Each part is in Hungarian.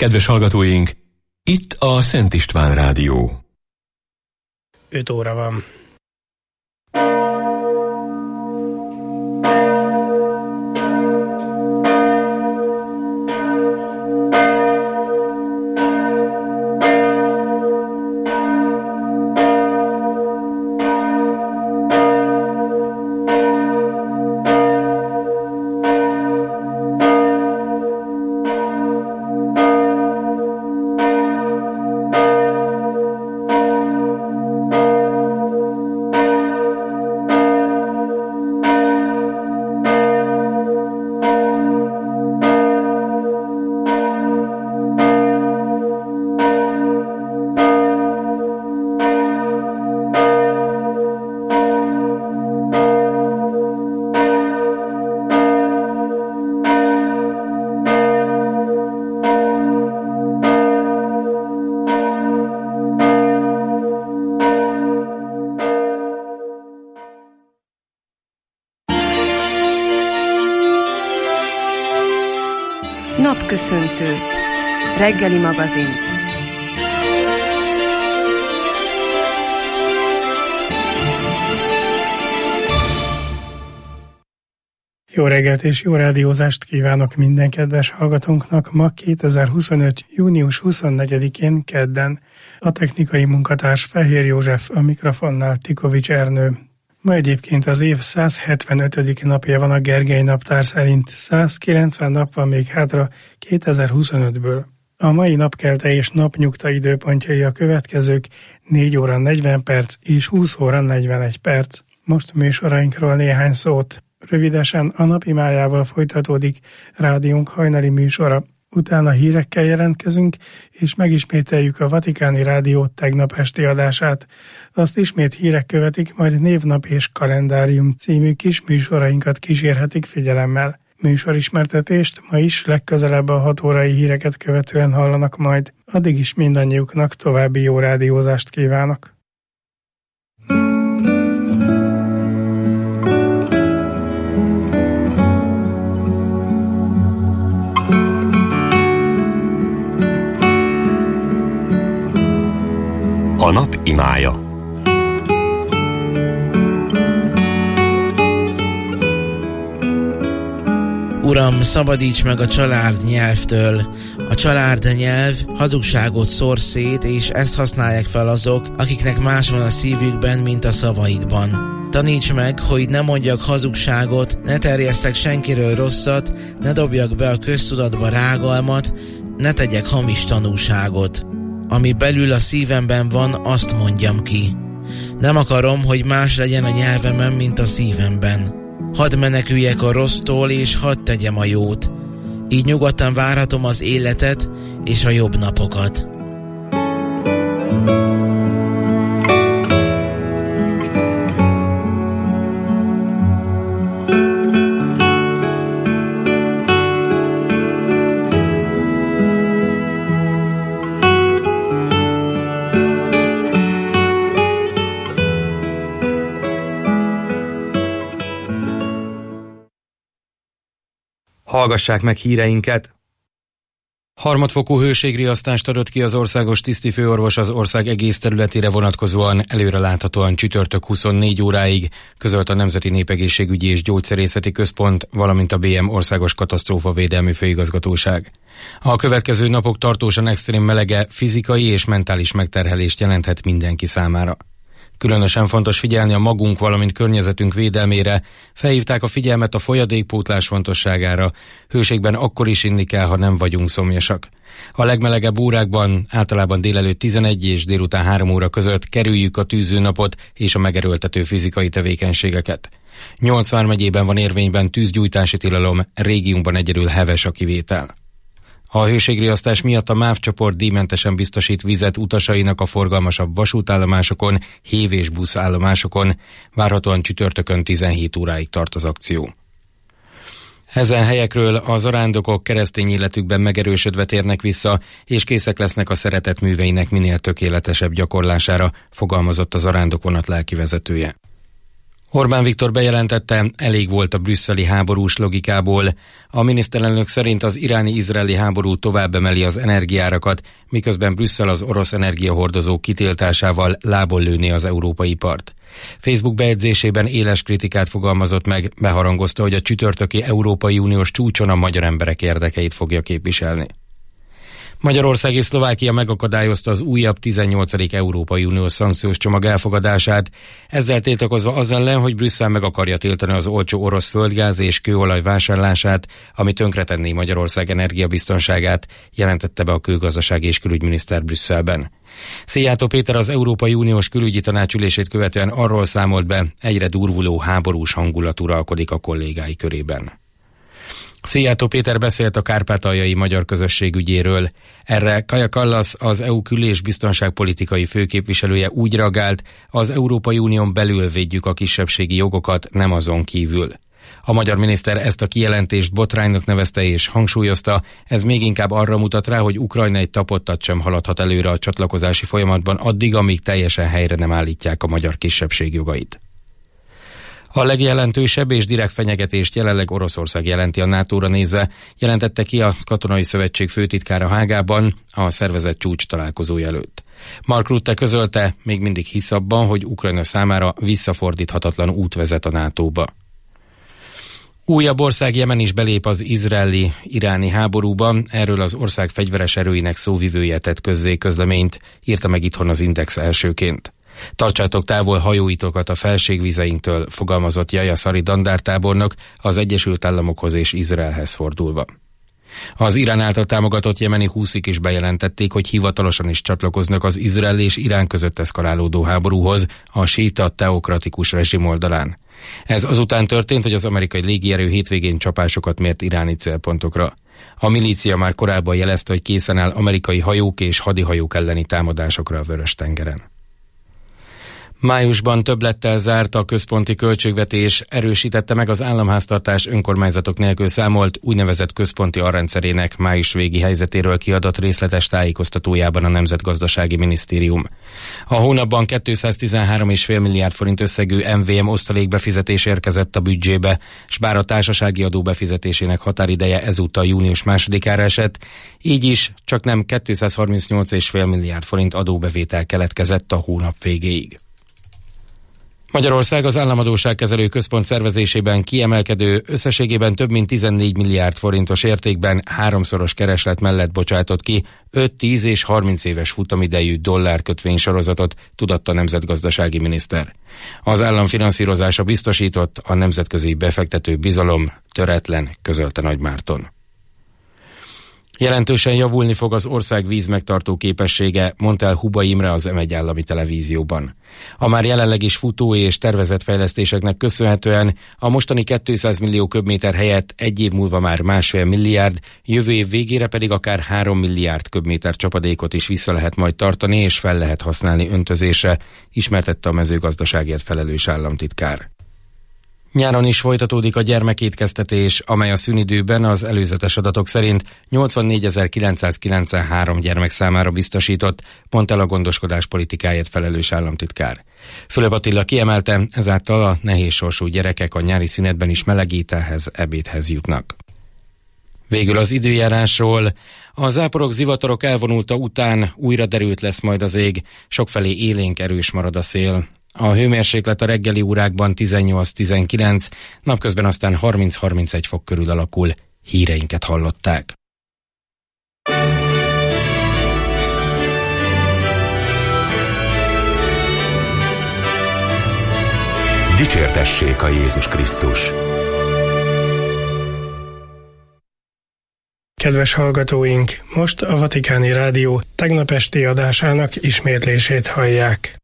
Kedves hallgatóink, itt a Szent István Rádió. 5 óra van. Napköszöntő. Reggeli magazin. Jó reggelt és jó rádiózást kívánok minden kedves hallgatónknak ma 2025. június 24-én kedden. A technikai munkatárs Fehér József, a mikrofonnál Tikovics Ernő. Ma egyébként az év 175. napja van a Gergely naptár szerint, 190 nap van még hátra 2025-ből. A mai napkelte és napnyugta időpontjai a következők: 4 óra 40 perc és 20 óra 41 perc. Most műsorainkról néhány szót. Rövidesen a napimájával folytatódik rádiónk hajnali műsora. Utána hírekkel jelentkezünk, és megismételjük a Vatikáni Rádió tegnap esti adását. Azt ismét hírek követik, majd Névnap és Kalendárium című kis műsorainkat kísérhetik figyelemmel. Műsorismertetést ma is legközelebb a 6 órai híreket követően hallanak majd. Addig is mindannyiuknak további jó rádiózást kívánok. A nap imája. Uram, szabadíts meg a család nyelvtől. A család nyelv hazugságot szór szét, és ezt használják fel azok, akiknek más van a szívükben, mint a szavaikban. Taníts meg, hogy ne mondjak hazugságot, ne terjesszek senkiről rosszat, ne dobjak be a köztudatba rágalmat, ne tegyek hamis tanúságot. Ami belül a szívemben van, azt mondjam ki. Nem akarom, hogy más legyen a nyelvemen, mint a szívemben. Hadd meneküljek a rossztól, és hadd tegyem a jót. Így nyugodtan várhatom az életet és a jobb napokat. Hallgassák meg híreinket! Harmadfokú hőségriasztást adott ki az országos tisztifőorvos az ország egész területére vonatkozóan, előreláthatóan csütörtök 24 óráig, közölt a Nemzeti Népegészségügyi és Gyógyszerészeti Központ, valamint a BM Országos Katasztrófavédelmi Főigazgatóság. A következő napok tartósan extrém melege fizikai és mentális megterhelést jelenthet mindenki számára. Különösen fontos figyelni a magunk, valamint környezetünk védelmére, felhívták a figyelmet a folyadékpótlás fontosságára, hőségben akkor is inni kell, ha nem vagyunk szomjasak. A legmelegebb órákban, általában délelőtt 11 és délután 3 óra között kerüljük a tűzőnapot és a megerőltető fizikai tevékenységeket. 8 vármegyében van érvényben tűzgyújtási tilalom, régiumban egyedül heves a kivétel. A hőségriasztás miatt a MÁV csoport díjmentesen biztosít vizet utasainak a forgalmasabb vasútállomásokon, hév- és buszállomásokon, várhatóan csütörtökön 17 óráig tart az akció. Ezen helyekről a zarándokok keresztény életükben megerősödve térnek vissza, és készek lesznek a szeretet műveinek minél tökéletesebb gyakorlására, fogalmazott a zarándokvonat lelkivezetője. Orbán Viktor bejelentette, elég volt a brüsszeli háborús logikából. A miniszterelnök szerint az iráni-izraeli háború tovább emeli az energiárakat, miközben Brüsszel az orosz energiahordozók kitiltásával lából lőné az európai ipart. Facebook bejegyzésében éles kritikát fogalmazott meg, beharangozta, hogy a csütörtöki Európai Uniós csúcson a magyar emberek érdekeit fogja képviselni. Magyarország és Szlovákia megakadályozta az újabb 18. Európai Uniós szankciós csomag elfogadását, ezzel tiltakozva az ellen, hogy Brüsszel meg akarja tiltani az olcsó orosz földgáz és kőolaj vásárlását, ami tönkretenné Magyarország energiabiztonságát, jelentette be a külgazdasági és külügyminiszter Brüsszelben. Szijjártó Péter az Európai Uniós külügyi tanácsülését követően arról számolt be, egyre durvuló háborús hangulat uralkodik a kollégái körében. Szijjártó Péter beszélt a kárpátaljai magyar közösség ügyéről. Erre Kaja Kallas, az EU kül- és biztonságpolitikai főképviselője úgy reagált, az Európai Unión belül védjük a kisebbségi jogokat, nem azon kívül. A magyar miniszter ezt a kijelentést botránynak nevezte és hangsúlyozta, ez még inkább arra mutat rá, hogy Ukrajna egy tapottat sem haladhat előre a csatlakozási folyamatban addig, amíg teljesen helyre nem állítják a magyar kisebbség jogait. A legjelentősebb és direkt fenyegetést jelenleg Oroszország jelenti a NATO-ra nézve, jelentette ki a Katonai Szövetség főtitkára Hágában a szervezett csúcs találkozója előtt. Mark Rutte közölte, még mindig hisz abban, hogy Ukrajna számára visszafordíthatatlan út vezet a NATO-ba. Újabb ország, Jemen is belép az izraeli-iráni háborúba, erről az ország fegyveres erőinek szóvivője tett közzé közleményt, írta meg itthon az Index elsőként. Tartsátok távol hajóitokat a felségvizeinktől, fogalmazott Jaja Szari dandártábornok az Egyesült Államokhoz és Izraelhez fordulva. Az Irán által támogatott jemeni húszik is bejelentették, hogy hivatalosan is csatlakoznak az Izrael és Irán között eszkalálódó háborúhoz a síita teokratikus rezsim oldalán. Ez azután történt, hogy az amerikai légierő hétvégén csapásokat mért iráni célpontokra. A milícia már korábban jelezte, hogy készen áll amerikai hajók és hadihajók elleni támadásokra a Vörös-tengeren. Májusban többlettel zárt a központi költségvetés, erősítette meg az államháztartás önkormányzatok nélkül számolt úgynevezett központi alrendszerének május végi helyzetéről kiadott részletes tájékoztatójában a Nemzetgazdasági Minisztérium. A hónapban 213,5 milliárd forint összegű MVM osztalékbefizetés érkezett a büdzsébe, s bár a társasági adó befizetésének határideje ezúttal június 2-ára esett, így is csak nem 238,5 milliárd forint adóbevétel keletkezett a hónap végéig. Magyarország az államadósságkezelő központ szervezésében kiemelkedő, összességében több mint 14 milliárd forintos értékben háromszoros kereslet mellett bocsátott ki 5, 10 és 30 éves futamidejű dollárkötvénysorozatot, tudatta a nemzetgazdasági miniszter. Az állam finanszírozása biztosított, a nemzetközi befektető bizalom töretlen, közölte Nagy Márton. Jelentősen javulni fog az ország vízmegtartó képessége, mondta el Huba Imre az M1 állami televízióban. A már jelenleg is futó és tervezett fejlesztéseknek köszönhetően a mostani 200 millió köbméter helyett egy év múlva már 1,5 milliárd, jövő év végére pedig akár 3 milliárd köbméter csapadékot is vissza lehet majd tartani és fel lehet használni öntözésre, ismertette a mezőgazdaságért felelős államtitkár. Nyáron is folytatódik a gyermekétkeztetés, amely a szünidőben az előzetes adatok szerint 84.993 gyermek számára biztosított, mondta el a gondoskodás politikáért felelős államtitkár. Fülöp Attila kiemelte, ezáltal a nehézsorsú gyerekek a nyári szünetben is meleg ételhez, ebédhez jutnak. Végül az időjárásról. A záporok, zivatarok elvonulta után újra derült lesz majd az ég, sokfelé élénk erős marad a szél. A hőmérséklet a reggeli órákban 18-19, napközben aztán 30-31 fok körül alakul. Híreinket hallották. Dicsértessék a Jézus Krisztus! Kedves hallgatóink, most a Vatikáni Rádió tegnap esti adásának ismétlését hallják.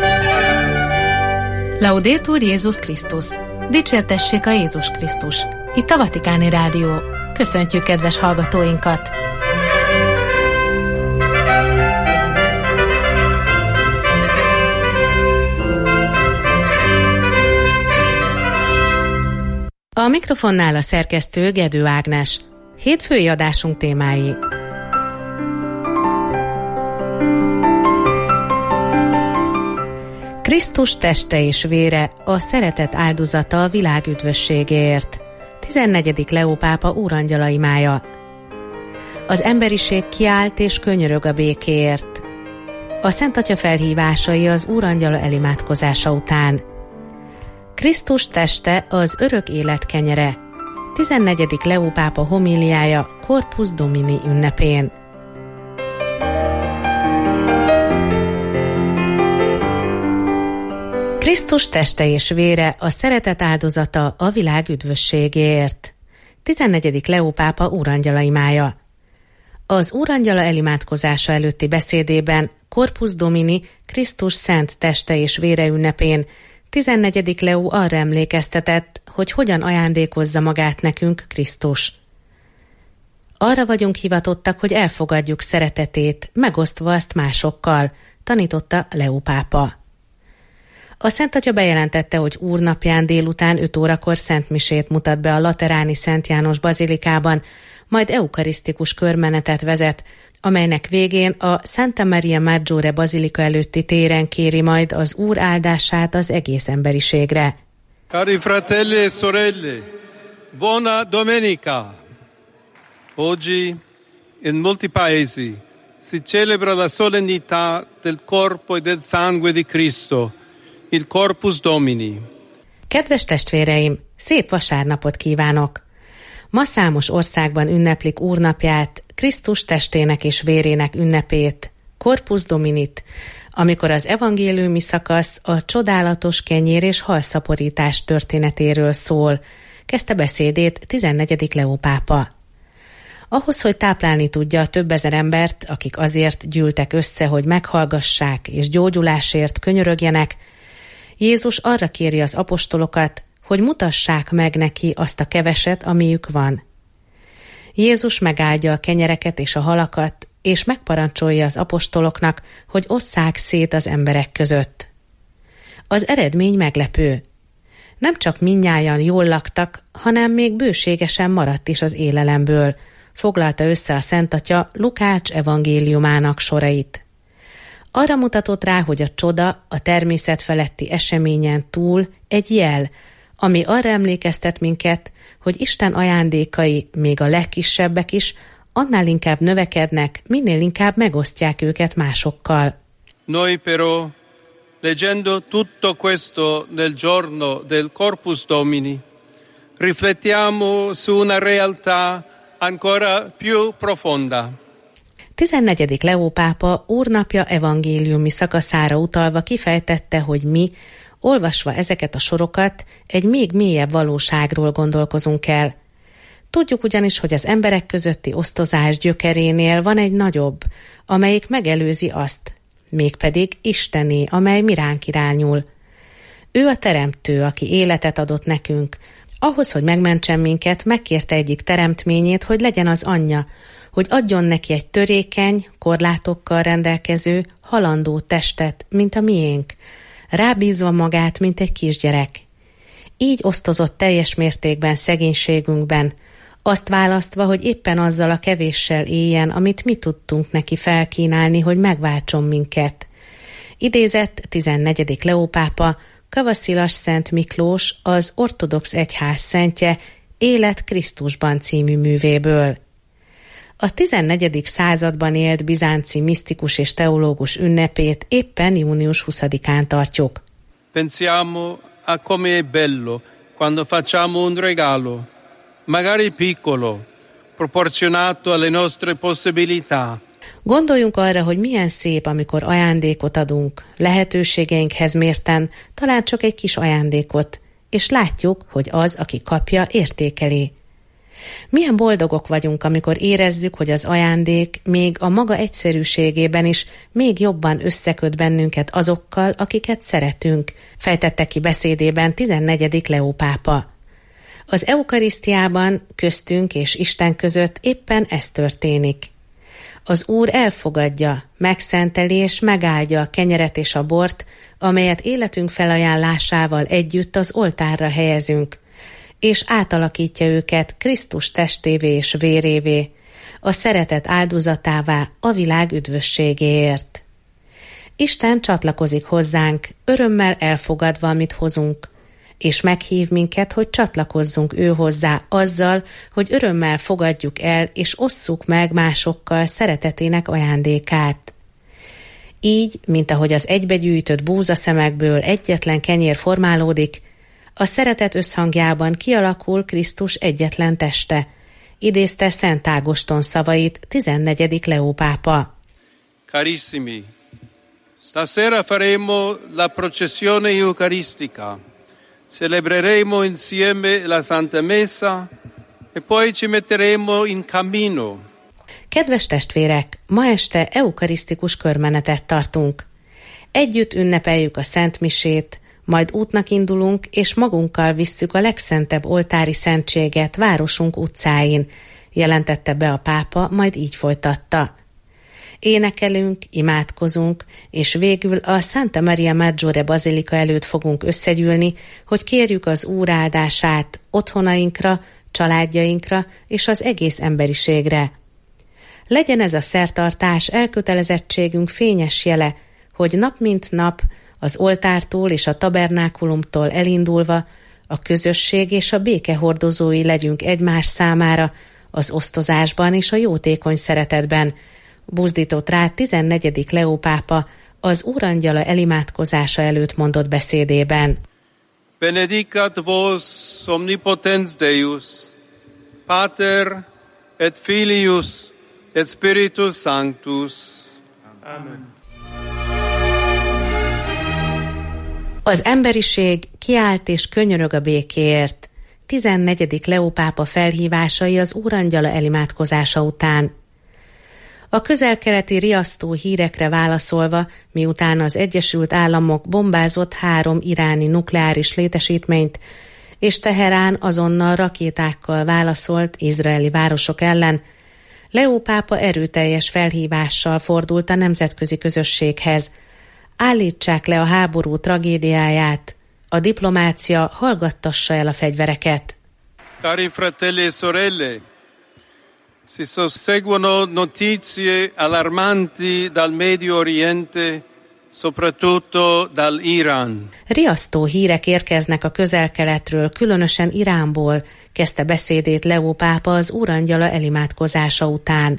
Laudetur Jézus Krisztus! Dicsértessék a Jézus Krisztus! Itt a Vatikáni Rádió. Köszöntjük kedves hallgatóinkat! A mikrofonnál a szerkesztő Gedő Ágnes. Hétfői adásunk témái. Krisztus teste és vére, a szeretet áldozata a világ üdvösségéért. 14. Leó pápa úrangyala imája. Az emberiség kiállt és könyörög a békéért. A Szent Atya felhívásai az úrangyala elimádkozása után. Krisztus teste az örök élet kenyere. 14. Leó pápa homíliája Corpus Domini ünnepén. Krisztus teste és vére, a szeretet áldozata a világ üdvösségéért. 14. Leó pápa úrangyala imája. Az úrangyala elimádkozása előtti beszédében Corpus Domini Krisztus szent teste és vére ünnepén 14. Leó arra emlékeztetett, hogy hogyan ajándékozza magát nekünk Krisztus. Arra vagyunk hivatottak, hogy elfogadjuk szeretetét, megosztva azt másokkal, tanította Leó pápa. A Szent Atya bejelentette, hogy úrnapján délután 5 órakor szentmisét mutat be a lateráni Szent János bazilikában, majd eukarisztikus körmenetet vezet, amelynek végén a Santa Maria Maggiore bazilika előtti téren kéri majd az Úr áldását az egész emberiségre. Cari fratelli e sorelle, buona domenica! Oggi in molti paesi si celebra la solennità del corpo e del sangue di Cristo, il Corpus Domini. Kedves testvéreim, szép vasárnapot kívánok! Ma számos országban ünneplik úrnapját, Krisztus testének és vérének ünnepét, Corpus Dominit, amikor az evangéliumi szakasz a csodálatos kenyér és halszaporítás történetéről szól, kezdte beszédét 14. Leó pápa. Ahhoz, hogy táplálni tudja a több ezer embert, akik azért gyűltek össze, hogy meghallgassák és gyógyulásért könyörögjenek, Jézus arra kéri az apostolokat, hogy mutassák meg neki azt a keveset, amiük van. Jézus megáldja a kenyereket és a halakat, és megparancsolja az apostoloknak, hogy osszák szét az emberek között. Az eredmény meglepő. Nem csak mindnyájan jól laktak, hanem még bőségesen maradt is az élelemből, foglalta össze a Szent Atya Lukács evangéliumának sorait. Arra mutatott rá, hogy a csoda a természet feletti eseményen túl egy jel, ami arra emlékeztet minket, hogy Isten ajándékai, még a legkisebbek is, annál inkább növekednek, minél inkább megosztják őket másokkal. Noi però, leggendo tutto questo nel giorno del Corpus Domini, riflettiamo su una realtà ancora più profonda. 14. Leó pápa úrnapja evangéliumi szakaszára utalva kifejtette, hogy mi, olvasva ezeket a sorokat, egy még mélyebb valóságról gondolkozunk el. Tudjuk ugyanis, hogy az emberek közötti osztozás gyökerénél van egy nagyobb, amelyik megelőzi azt, mégpedig Istené, amely miránk irányul. Ő a teremtő, aki életet adott nekünk. Ahhoz, hogy megmentsen minket, megkérte egyik teremtményét, hogy legyen az anyja, hogy adjon neki egy törékeny, korlátokkal rendelkező, halandó testet, mint a miénk, rábízva magát, mint egy kisgyerek. Így osztozott teljes mértékben szegénységünkben, azt választva, hogy éppen azzal a kevéssel éljen, amit mi tudtunk neki felkínálni, hogy megváltson minket. Idézett 14. Leó pápa, Kavaszilas Szent Miklós, az ortodox egyház szentje Élet Krisztusban című művéből. A 14. században élt bizánci misztikus és teológus ünnepét éppen június 20-án tartjuk. Pensiamo a come è bello quando facciamo un regalo, magari piccolo, proporzionato alle nostre possibilità. Gondoljunk arra, hogy milyen szép, amikor ajándékot adunk, lehetőségeinkhez mérten, talán csak egy kis ajándékot, és látjuk, hogy az, aki kapja, értékeli. Milyen boldogok vagyunk, amikor érezzük, hogy az ajándék még a maga egyszerűségében is még jobban összeköt bennünket azokkal, akiket szeretünk, fejtette ki beszédében 14. Leó pápa. Az eukarisztiában köztünk és Isten között éppen ez történik. Az Úr elfogadja, megszenteli és megáldja a kenyeret és a bort, amelyet életünk felajánlásával együtt az oltárra helyezünk, és átalakítja őket Krisztus testévé és vérévé, a szeretet áldozatává a világ üdvösségéért. Isten csatlakozik hozzánk, örömmel elfogadva, amit hozunk, és meghív minket, hogy csatlakozzunk ő hozzá azzal, hogy örömmel fogadjuk el és osszuk meg másokkal szeretetének ajándékát. Így, mint ahogy az egybegyűjtött búzaszemekből egyetlen kenyér formálódik, a szeretet összhangjában kialakul Krisztus egyetlen teste, idézte Szent Ágoston szavait 14. Leó pápa. Carissimi, stasera faremo la processione eucaristica. Celebreremo insieme la Santa Messa e poi ci metteremo in cammino. Kedves testvérek, ma este eukarisztikus körmenetet tartunk. Együtt ünnepeljük a Szent Misét, majd útnak indulunk, és magunkkal visszük a legszentebb oltári szentséget városunk utcáin, jelentette be a pápa, majd így folytatta. Énekelünk, imádkozunk, és végül a Santa Maria Maggiore bazilika előtt fogunk összegyűlni, hogy kérjük az Úr áldását otthonainkra, családjainkra és az egész emberiségre. Legyen ez a szertartás elkötelezettségünk fényes jele, hogy nap mint nap az oltártól és a tabernákulumtól elindulva a közösség és a béke hordozói legyünk egymás számára az osztozásban és a jótékony szeretetben, buzdított rá 14. Leó pápa az Úrangyala elimádkozása előtt mondott beszédében. Benedicat vos omnipotens Deus, Pater et Filius et Spiritus Sanctus. Amen. Az emberiség kiállt és könyörög a békéért. 14. Leó pápa felhívásai az Úrangyala elimádkozása után. A közel-keleti riasztó hírekre válaszolva, miután az Egyesült Államok bombázott 3 iráni nukleáris létesítményt, és Teherán azonnal rakétákkal válaszolt izraeli városok ellen, Leó pápa erőteljes felhívással fordult a nemzetközi közösséghez. Állítsák le a háború tragédiáját, a diplomácia hallgattassa el a fegyvereket. Cari fratelli e sorelle, si susseguono notizie allarmanti dal Medio Oriente, soprattutto dall'Iran. Riasztó hírek érkeznek a közel-keletről, különösen Iránból, kezdte beszédét Leó pápa az Úrangyala elimádkozása után.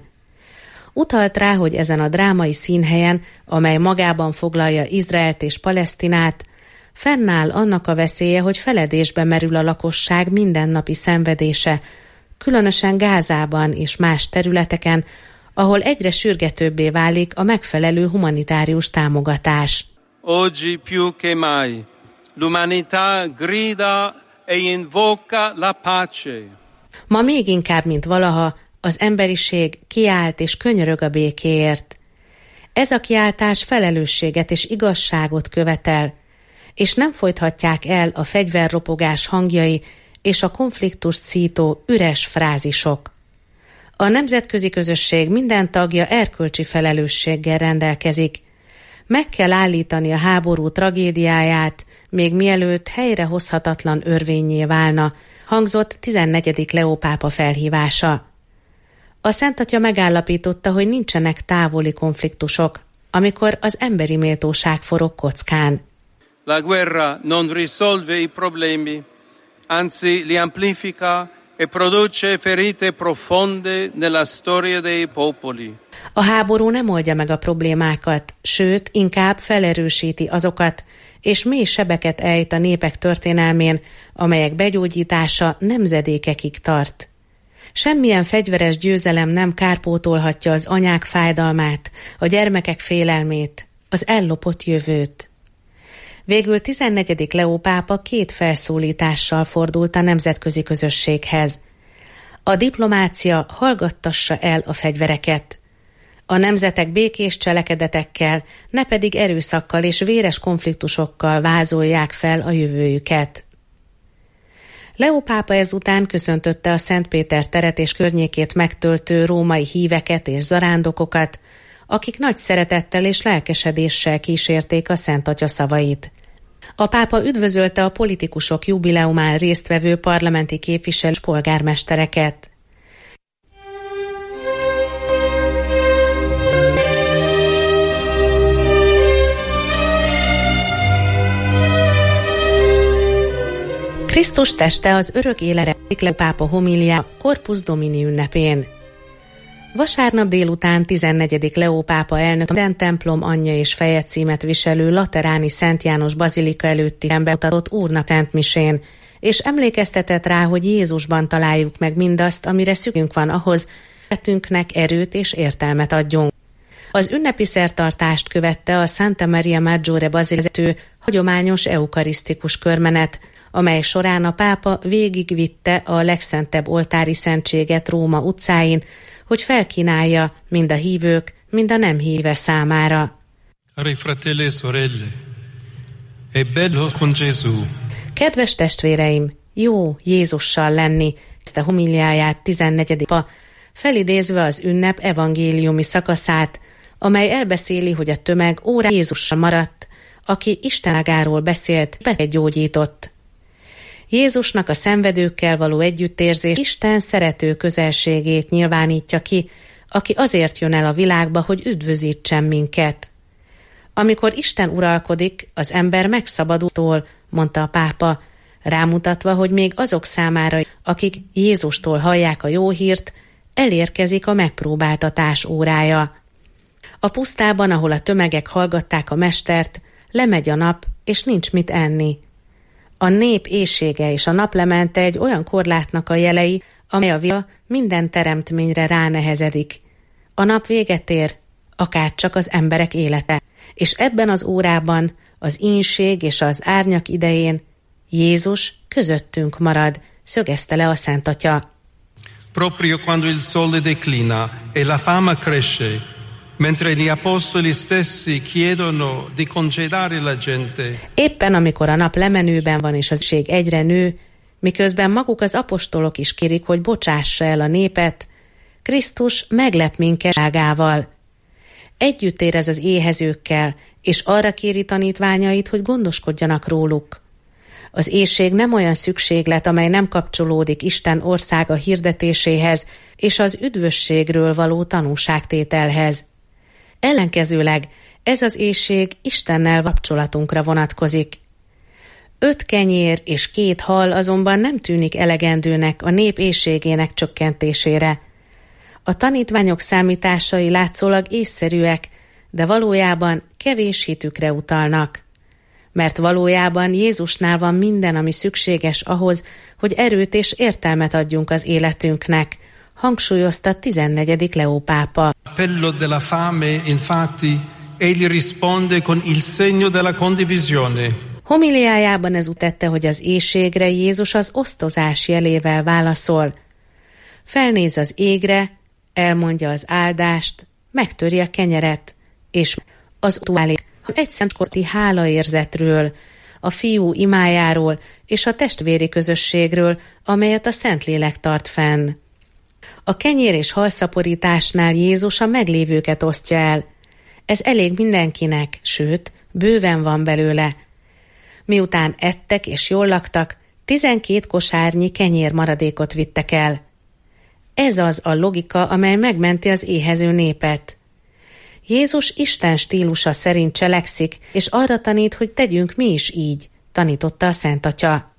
Utalt rá, hogy ezen a drámai színhelyen, amely magában foglalja Izraelt és Palesztinát, fennáll annak a veszélye, hogy feledésbe merül a lakosság mindennapi szenvedése, különösen Gázában és más területeken, ahol egyre sürgetőbbé válik a megfelelő humanitárius támogatás. Oggi più che mai l'umanità grida e invoca la pace. Ma még inkább, mint valaha, az emberiség kiált és könyörög a békéért. Ez a kiáltás felelősséget és igazságot követel, és nem folythatják el a fegyverropogás hangjai és a konfliktust szító üres frázisok. A nemzetközi közösség minden tagja erkölcsi felelősséggel rendelkezik. Meg kell állítani a háború tragédiáját, még mielőtt helyrehozhatatlan örvénnyé válna, hangzott 14. Leó pápa felhívása. A Szent Atya megállapította, hogy nincsenek távoli konfliktusok, amikor az emberi méltóság forog kockán. La guerra non risolve i problemi, anzi li amplifica e produce ferite profonde nella storia dei popoli. A háború nem oldja meg a problémákat, sőt, inkább felerősíti azokat, és mély sebeket ejt a népek történelmén, amelyek begyógyítása nemzedékekig tart. Semmilyen fegyveres győzelem nem kárpótolhatja az anyák fájdalmát, a gyermekek félelmét, az ellopott jövőt. Végül 14. Leó pápa 2 felszólítással fordult a nemzetközi közösséghez. A diplomácia hallgattassa el a fegyvereket. A nemzetek békés cselekedetekkel, ne pedig erőszakkal és véres konfliktusokkal vázolják fel a jövőjüket. Leó pápa ezután köszöntötte a Szent Péter teret és környékét megtöltő római híveket és zarándokokat, akik nagy szeretettel és lelkesedéssel kísérték a Szent Atya szavait. A pápa üdvözölte a politikusok jubileumán résztvevő parlamenti képviselő és polgármestereket. Krisztus teste az örök életre Leó pápa homília Corpus Domini ünnepén. Vasárnap délután 14. Leó pápa elnök a Szent templom anyja és feje címet viselő lateráni Szent János bazilika előtti bemutatott úrnap szentmisén, és emlékeztetett rá, hogy Jézusban találjuk meg mindazt, amire szükségünk van ahhoz, életünknek erőt és értelmet adjunk. Az ünnepi szertartást követte a Santa Maria Maggiore bazilika hagyományos eukarisztikus körmenet, amely során a pápa végigvitte a legszentebb oltári szentséget Róma utcáin, hogy felkínálja mind a hívők, mind a nem híve számára. Kedves testvéreim, jó Jézussal lenni, ezt a homiliáját 14. pa, felidézve az ünnep evangéliumi szakaszát, amely elbeszéli, hogy a tömeg órá Jézussal maradt, aki Isten ágáról beszélt, gyógyított. Jézusnak a szenvedőkkel való együttérzés Isten szerető közelségét nyilvánítja ki, aki azért jön el a világba, hogy üdvözítsen minket. Amikor Isten uralkodik, az ember megszabadul, mondta a pápa, rámutatva, hogy még azok számára, akik Jézustól hallják a jó hírt, elérkezik a megpróbáltatás órája. A pusztában, ahol a tömegek hallgatták a mestert, lemegy a nap, és nincs mit enni. A nép éhsége és a naplemente egy olyan korlátnak a jelei, amely a világ minden teremtményre ránehezedik. A nap véget ér, akárcsak az emberek élete, és ebben az órában, az ínség és az árnyak idején Jézus közöttünk marad, szögezte le a Szent Atya. Proprio quando il sole declina e la fame cresce, mentre gli apostoli stessi chiedono di congedare la gente. Éppen amikor a nap lemenőben van és az ínség egyre nő, miközben maguk az apostolok is kérik, hogy bocsássa el a népet, Krisztus meglep minket ságával. Együtt érez az éhezőkkel, és arra kéri tanítványait, hogy gondoskodjanak róluk. Az éhség nem olyan szükséglet, amely nem kapcsolódik Isten országa hirdetéséhez és az üdvösségről való tanúságtételhez. Ellenkezőleg ez az éhség Istennel kapcsolatunkra vonatkozik. 5 kenyér és 2 hal azonban nem tűnik elegendőnek a nép éhségének csökkentésére. A tanítványok számításai látszólag észszerűek, de valójában kevés hitükre utalnak. Mert valójában Jézusnál van minden, ami szükséges ahhoz, hogy erőt és értelmet adjunk az életünknek, hangsúlyozta 14. Leó pápa. Appello della fame, infatti, egli risponde con il segno della condivisione. Homiliájában ez utette, hogy az éhségre Jézus az osztozás jelével válaszol. Felnéz az égre, elmondja az áldást, megtöri a kenyeret, és az utálik egy szentkorti hálaérzetről, a fiú imájáról és a testvéri közösségről, amelyet a Szentlélek tart fenn. A kenyér és halszaporításnál Jézus a meglévőket osztja el. Ez elég mindenkinek, sőt, bőven van belőle. Miután ettek és jól laktak, 12 kosárnyi kenyér maradékot vittek el. Ez az a logika, amely megmenti az éhező népet. Jézus Isten stílusa szerint cselekszik, és arra tanít, hogy tegyünk mi is így, tanította a Szent Atya.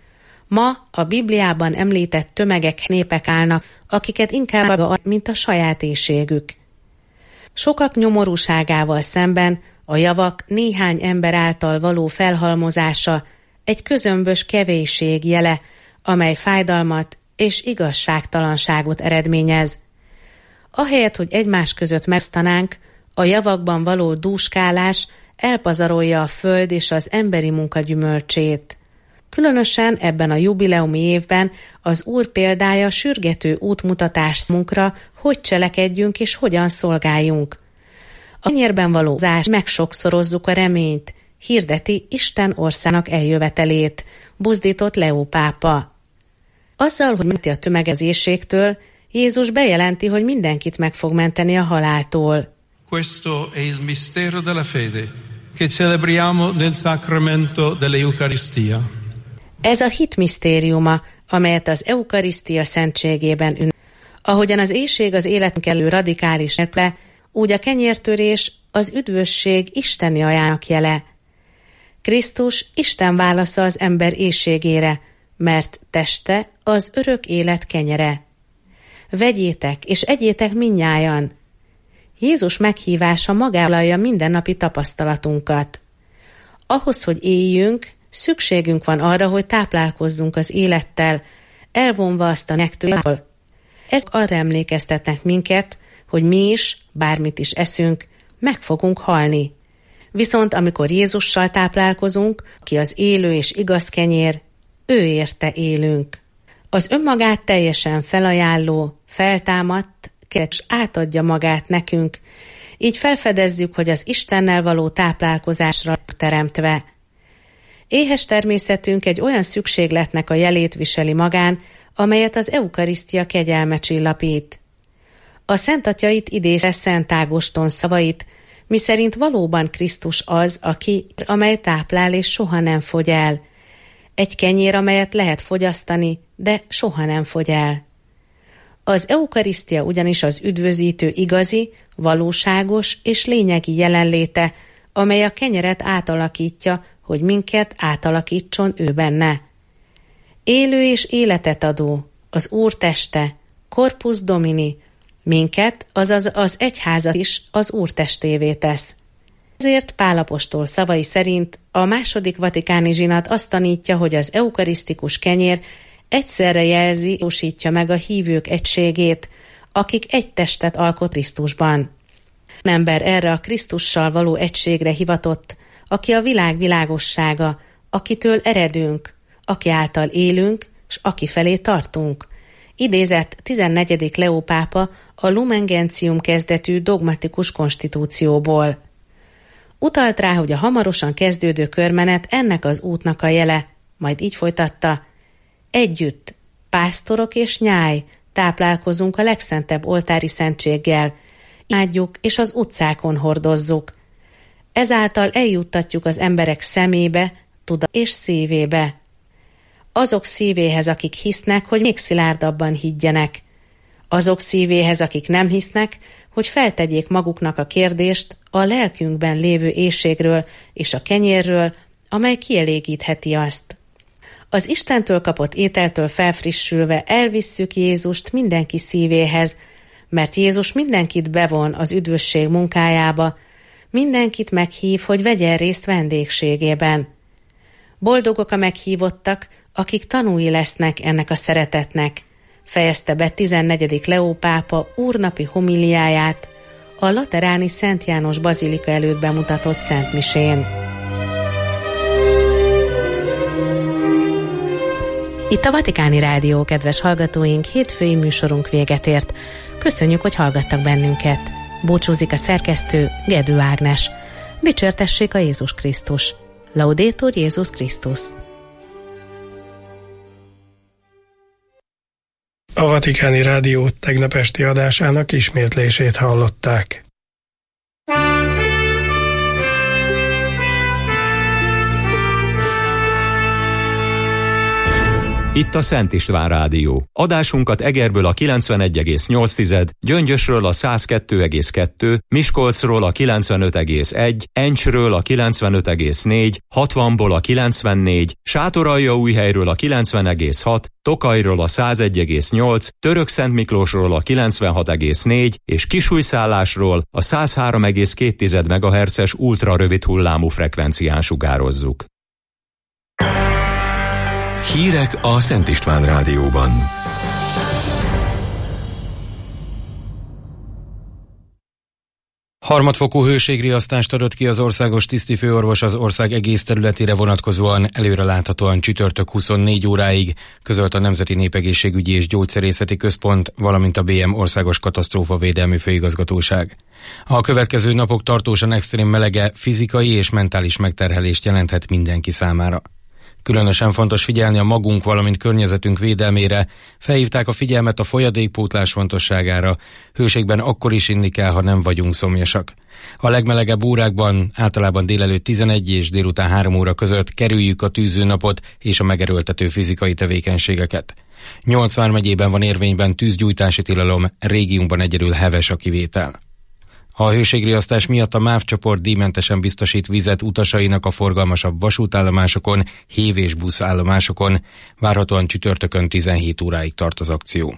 Ma a Bibliában említett tömegek, népek állnak, akiket inkább mint a saját éhségük. Sokak nyomorúságával szemben a javak néhány ember által való felhalmozása egy közömbös kevésség jele, amely fájdalmat és igazságtalanságot eredményez. Ahelyett, hogy egymás között megosztanánk, a javakban való dúskálás elpazarolja a föld és az emberi munka gyümölcsét. Különösen ebben a jubileumi évben az Úr példája sürgető útmutatás számunkra, hogy cselekedjünk és hogyan szolgáljunk. A kenyérben való zás megsokszorozzuk a reményt, hirdeti Isten országának eljövetelét, buzdított Leó pápa. Azzal, hogy menti a tömeg az éhségtől, Jézus bejelenti, hogy mindenkit meg fog menteni a haláltól. Questo è il mistero della fede che celebriamo nel sacramento dell'Eucaristia. Ez a hit misztériuma, amelyet az Eukarisztia szentségében ünneplünk. Ahogyan az éhség az életünk elő radikális nélküle, úgy a kenyértörés az üdvösség isteni ajának jele. Krisztus Isten válasza az ember éhségére, mert teste az örök élet kenyere. Vegyétek és egyétek mindnyájan. Jézus meghívása magávállalja mindennapi tapasztalatunkat. Ahhoz, hogy éljünk, szükségünk van arra, hogy táplálkozzunk az élettel, elvonva azt a nektől. Ezek arra emlékeztetnek minket, hogy mi is, bármit is eszünk, meg fogunk halni. Viszont amikor Jézussal táplálkozunk, aki az élő és igaz kenyér, ő érte élünk. Az önmagát teljesen felajánló, feltámadt, és átadja magát nekünk, így felfedezzük, hogy az Istennel való táplálkozásra teremtve. Éhes természetünk egy olyan szükségletnek a jelét viseli magán, amelyet az Eukarisztia kegyelme csillapít. A Szent Atya itt idézte Szent Ágoston szavait, miszerint valóban Krisztus az, amely táplál és soha nem fogy el. Egy kenyér, amelyet lehet fogyasztani, de soha nem fogy el. Az Eukarisztia ugyanis az üdvözítő igazi, valóságos és lényegi jelenléte, amely a kenyeret átalakítja, hogy minket átalakítson ő benne. Élő és életet adó, az Úr teste, Corpus Domini, minket, azaz az egyházat is az Úr testévé tesz. Ezért Pál apostol szavai szerint a második vatikáni zsinat azt tanítja, hogy az eukarisztikus kenyér egyszerre jelzi, jósítja meg a hívők egységét, akik egy testet alkot Krisztusban. Ember erre a Krisztussal való egységre hivatott, aki a világ világossága, akitől eredünk, aki által élünk, s aki felé tartunk. Idézett 14. Leó pápa a Lumen Gentium kezdetű dogmatikus konstitúcióból. Utalt rá, hogy a hamarosan kezdődő körmenet ennek az útnak a jele, majd így folytatta: együtt, pásztorok és nyáj, táplálkozunk a legszentebb oltári szentséggel, imádjuk és az utcákon hordozzuk. Ezáltal eljuttatjuk az emberek szemébe, tudat és szívébe. Azok szívéhez, akik hisznek, hogy még szilárdabban higgyenek. Azok szívéhez, akik nem hisznek, hogy feltegyék maguknak a kérdést a lelkünkben lévő éhségről és a kenyérről, amely kielégítheti azt. Az Istentől kapott ételtől felfrissülve elvisszük Jézust mindenki szívéhez, mert Jézus mindenkit bevon az üdvösség munkájába, mindenkit meghív, hogy vegyen részt vendégségében. Boldogok a meghívottak, akik tanúi lesznek ennek a szeretetnek, fejezte be 14. Leó pápa úrnapi homiliáját a lateráni Szent János bazilika előtt bemutatott szentmisén. Itt a Vatikáni Rádió, kedves hallgatóink, hétfői műsorunk véget ért. Köszönjük, hogy hallgattak bennünket. Búcsúzik a szerkesztő, Gedő Ágnes. Dicsértessék a Jézus Krisztus. Laudetur Jézus Krisztus. A Vatikáni Rádió tegnap esti adásának ismétlését hallották. Itt a Szent István Rádió. Adásunkat Egerből a 91,8, Gyöngyösről a 102,2, Miskolcról a 95,1, Encsről a 95,4, 60-ból a 94, Sátoraljaújhelyről a 90,6, Tokajról a 101,8, Törökszentmiklósról a 96,4 és Kisújszállásról a 103,2 MHz-es ultrarövid hullámú frekvencián sugározzuk. Hírek a Szent István Rádióban. Harmadfokú hőségriasztást adott ki az országos tisztifőorvos az ország egész területére vonatkozóan előreláthatóan csütörtök 24 óráig, közölt a Nemzeti Népegészségügyi és Gyógyszerészeti Központ, valamint a BM Országos Katasztrófavédelmi Főigazgatóság. A következő napok tartósan extrém melege fizikai és mentális megterhelést jelenthet mindenki számára. Különösen fontos figyelni a magunk, valamint környezetünk védelmére. Felhívták a figyelmet a folyadékpótlás fontosságára. Hőségben akkor is inni kell, ha nem vagyunk szomjasak. A legmelegebb órákban, általában délelőtt 11 és délután 3 óra között kerüljük a tűzőnapot és a megerőltető fizikai tevékenységeket. 8 vármegyében van érvényben tűzgyújtási tilalom, régiónkban egyedül heves a kivétel. A hőségriasztás miatt a MÁV csoport díjmentesen biztosít vizet utasainak a forgalmasabb vasútállomásokon, hév- és buszállomásokon. Várhatóan csütörtökön 17 óráig tart az akció.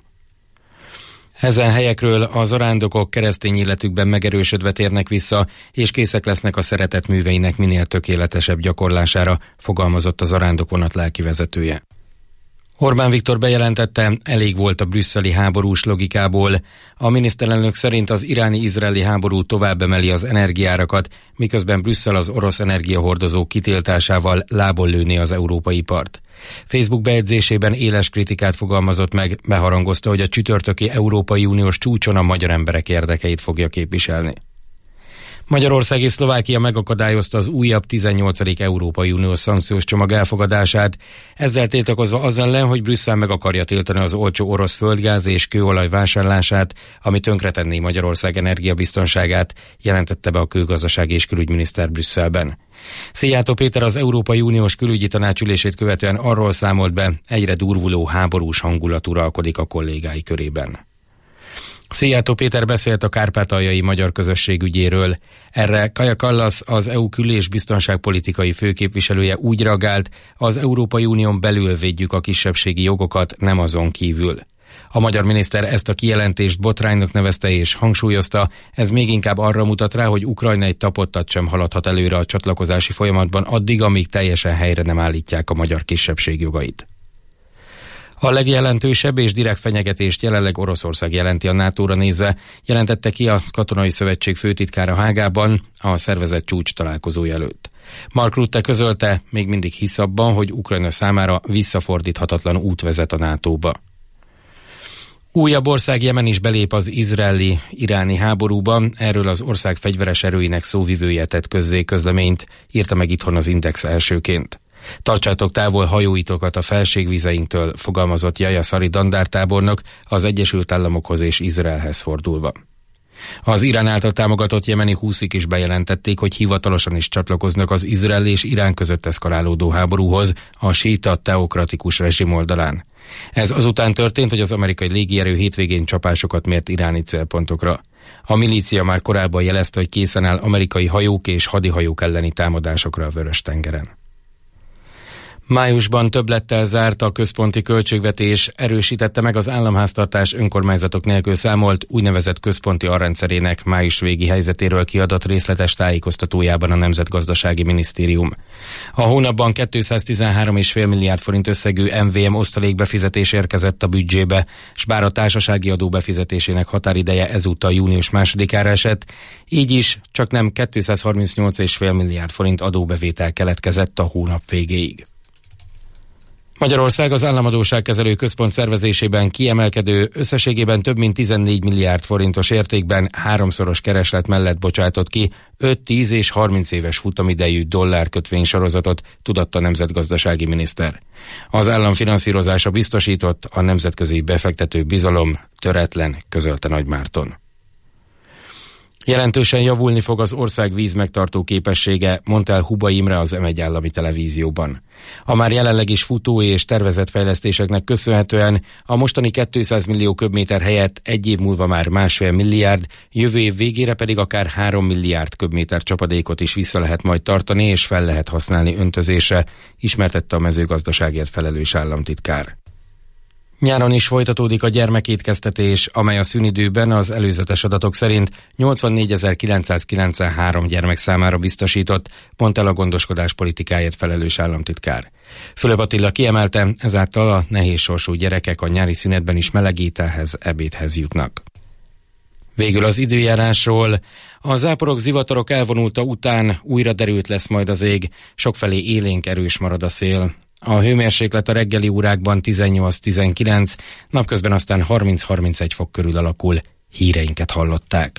Ezen helyekről a zarándokok keresztény életükben megerősödve térnek vissza, és készek lesznek a szeretet műveinek minél tökéletesebb gyakorlására, fogalmazott a zarándokvonat lelkivezetője. Orbán Viktor bejelentette, elég volt a brüsszeli háborús logikából. A miniszterelnök szerint az iráni-izraeli háború tovább emeli az energiárakat, miközben Brüsszel az orosz energiahordozók kitiltásával lából lőné az európai ipart. Facebook bejegyzésében éles kritikát fogalmazott meg, beharangozta, hogy a csütörtöki Európai Uniós csúcson a magyar emberek érdekeit fogja képviselni. Magyarország és Szlovákia megakadályozta az újabb 18. Európai Uniós szankciós csomag elfogadását, ezzel tiltakozva az ellen, hogy Brüsszel meg akarja tiltani az olcsó orosz földgáz és kőolaj vásárlását, ami tönkretenné Magyarország energiabiztonságát, jelentette be a külgazdasági és külügyminiszter Brüsszelben. Szijjártó Péter az Európai Uniós külügyi tanácsülését követően arról számolt be, egyre durvuló háborús hangulat uralkodik a kollégái körében. Szijjártó Péter beszélt a kárpátaljai magyar közösség ügyéről. Erre Kaja Kallas, az EU kül- és biztonságpolitikai főképviselője úgy reagált, az Európai Unión belül védjük a kisebbségi jogokat, nem azon kívül. A magyar miniszter ezt a kijelentést botránynak nevezte és hangsúlyozta, ez még inkább arra mutat rá, hogy Ukrajna egy tapottat sem haladhat előre a csatlakozási folyamatban addig, amíg teljesen helyre nem állítják a magyar kisebbség jogait. A legjelentősebb és direkt fenyegetést jelenleg Oroszország jelenti a NATO-ra nézve, jelentette ki a Katonai Szövetség főtitkára Hágában a szervezet csúcs találkozója előtt. Mark Rutte közölte, még mindig hisz abban, hogy Ukrajna számára visszafordíthatatlan út vezet a NATO-ba. Újabb ország, Jemen is belép az izraeli-iráni háborúba, erről az ország fegyveres erőinek szóvivője tett közzé közleményt, írta meg itthon az Index elsőként. Tartsátok távol hajóitokat a felségvizeinktől, fogalmazott Jaja Szari dandártábornok az Egyesült Államokhoz és Izraelhez fordulva. Az Irán által támogatott jemeni húszik is bejelentették, hogy hivatalosan is csatlakoznak az Izrael és Irán között eszkalálódó háborúhoz a síita teokratikus rezsim oldalán. Ez azután történt, hogy az amerikai légierő hétvégén csapásokat mért iráni célpontokra. A milícia már korábban jelezte, hogy készen áll amerikai hajók és hadihajók elleni támadásokra a Vörös-tengeren. Májusban többlettel zárt a központi költségvetés, erősítette meg az államháztartás önkormányzatok nélkül számolt úgynevezett központi arrendszerének május végi helyzetéről kiadott részletes tájékoztatójában a Nemzetgazdasági Minisztérium. A hónapban 213,5 milliárd forint összegű MVM osztalékbefizetés érkezett a büdzsébe, s bár a társasági adó befizetésének határideje ezúttal június 2-ára esett, így is csak nem 238,5 milliárd forint adóbevétel keletkezett a hónap végéig. Magyarország az Államadósságkezelő Központ szervezésében kiemelkedő, összességében több mint 14 milliárd forintos értékben háromszoros kereslet mellett bocsátott ki 5, 10 és 30 éves futamidejű dollárkötvénysorozatot, tudatta a nemzetgazdasági miniszter. Az állam finanszírozása biztosított, a nemzetközi befektető bizalom töretlen, közölte Nagy Márton. Jelentősen javulni fog az ország vízmegtartó képessége, mondta el Hubay Imre az M1 állami televízióban. A már jelenleg is futó és tervezett fejlesztéseknek köszönhetően a mostani 200 millió köbméter helyett egy év múlva már 1,5 milliárd, jövő év végére pedig akár 3 milliárd köbméter csapadékot is vissza lehet majd tartani és fel lehet használni öntözésre, ismertette a mezőgazdaságért felelős államtitkár. Nyáron is folytatódik a gyermekétkeztetés, amely a szünidőben az előzetes adatok szerint 84.993 gyermek számára biztosított, mondta el a gondoskodás politikáért felelős államtitkár. Fülöp Attila kiemelte, ezáltal a nehéz sorsú gyerekek a nyári szünetben is meleg ételhez, ebédhez jutnak. Végül az időjárásról. A záporok, zivatarok elvonulta után újra derült lesz majd az ég, sokfelé élénk erős marad a szél. A hőmérséklet a reggeli órákban 18-19, napközben aztán 30-31 fok körül alakul. Híreinket hallották.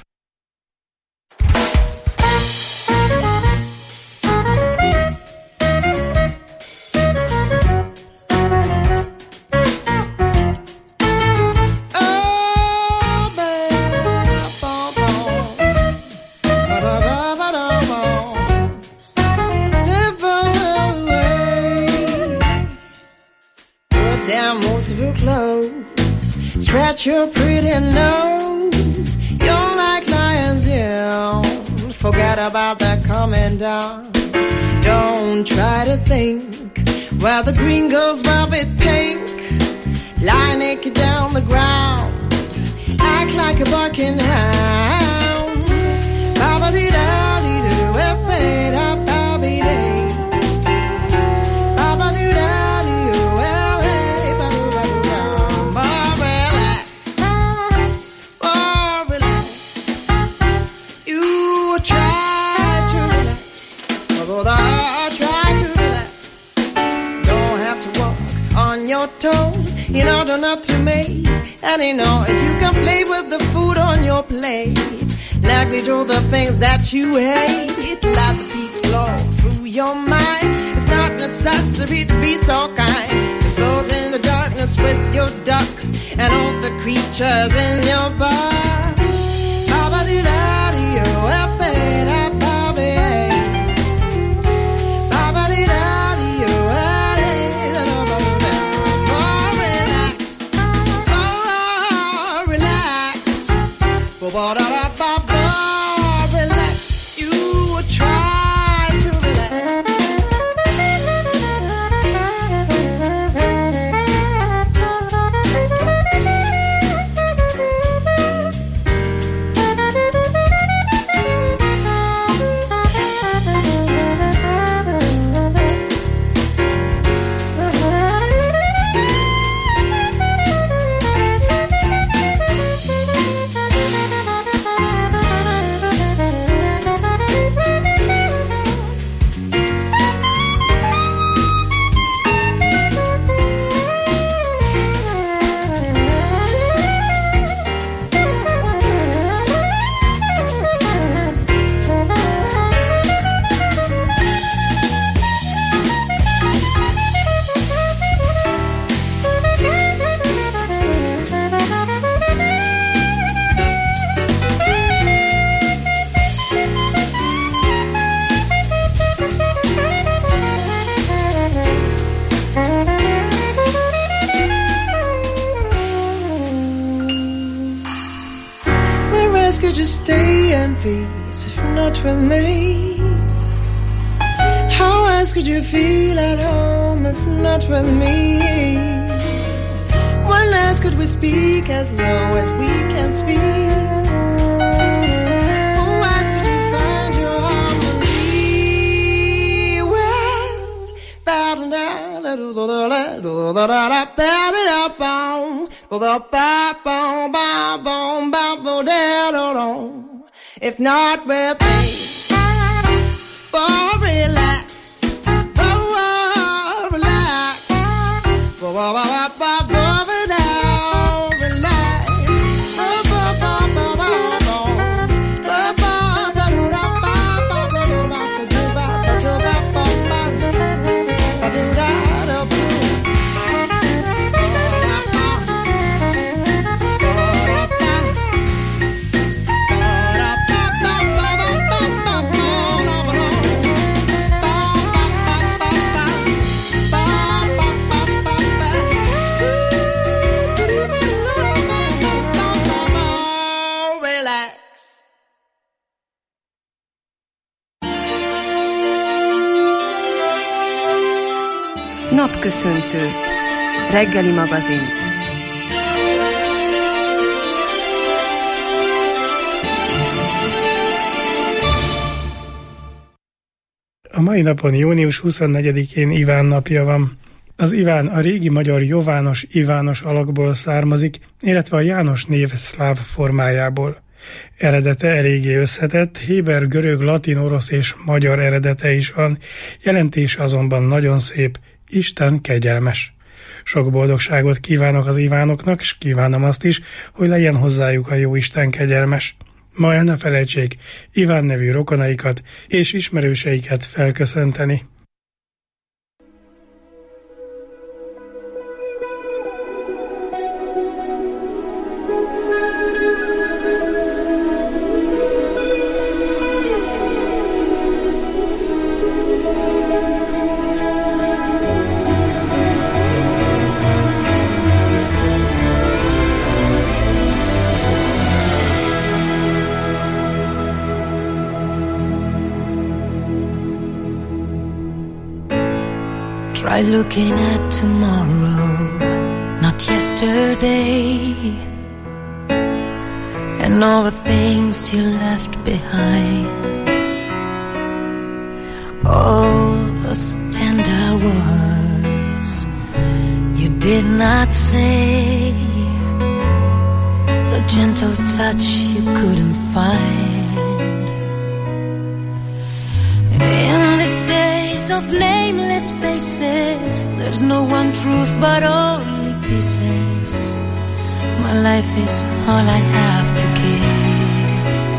at your pretty nose. You're like lion's ear. Forget about that coming down. Don't try to think where the green goes velvet pink. Lie naked down the ground. Act like a barking hound. Ba-ba-dee-da-dee-doo, ba-ba-dee-da-ba-dee-dee. Ba-ba-dee-da-dee-doo, relax. You try to relax. Although try to relax. Don't have to walk on your toes in order not to make any noise. You can play with the food on your plate. Neglect the things that you hate. Let the peace flow through your mind. It's not necessary to be so kind. Just float in the darkness with your ducks and all the creatures in your bar. Relax, you try to relax. Could you stay in peace if not with me? How else could you feel at home if not with me? When else could we speak as low as we can speak? How else could you find your harmony? Well, battle down, if not with me, oh, relax, oh, relax, Napköszöntő. Reggeli magazin. A mai napon, június 24-én Iván napja van. Az Iván a régi magyar Jovános Ivános alakból származik, illetve a János név szláv formájából. Eredete eléggé összetett, héber, görög, latin, orosz és magyar eredete is van, jelentése azonban nagyon szép, Isten kegyelmes. Sok boldogságot kívánok az Ivánoknak, és kívánom azt is, hogy legyen hozzájuk a jó Isten kegyelmes. Ma el ne felejtsék Iván nevű rokonaikat és ismerőseiket felköszönteni. Try looking at tomorrow, not yesterday, and all the things you left behind. All those tender words you did not say, the gentle touch you couldn't find. In these days of nameless faces, there's no one truth but only pieces. My life is all I have to give.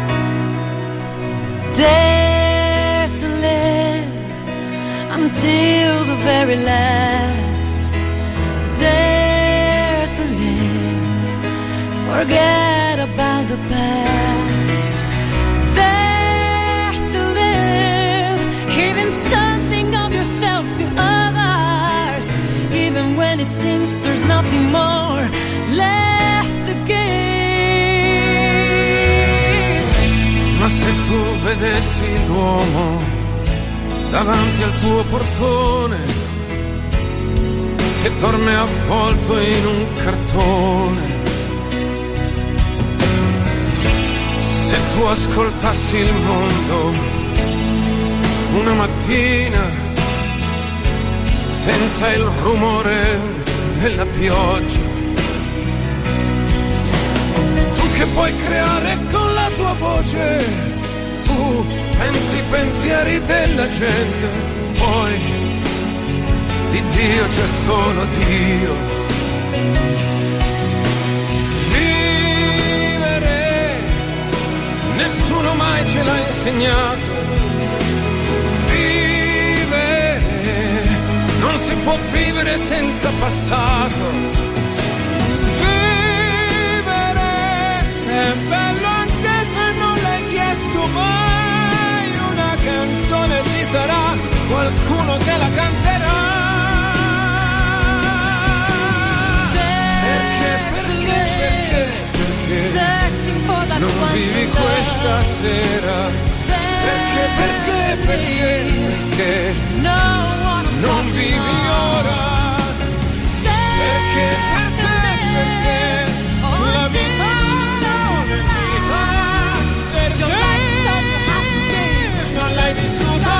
Dare to live until the very last. Dare to live, forget about the past. Dare to live, giving something of yourself to others, even when it seems there's nothing more left to give. Ma se tu vedessi l'uomo davanti al tuo portone, che dorme avvolto in un cartone, se tu ascoltassi il mondo una mattina senza il rumore della pioggia, tu che puoi creare con la tua voce, tu pensi i pensieri della gente, poi di Dio c'è solo Dio. Vivere nessuno mai ce l'ha insegnato. Vivere non si può vivere senza passato. Vivere è bello anche se non l'hai chiesto mai. Una canzone ci sarà, qualcuno te la canterà. Non vivi questa sera, perché non vivi ora, perché la vita non è vita, perché non l'hai vissuta.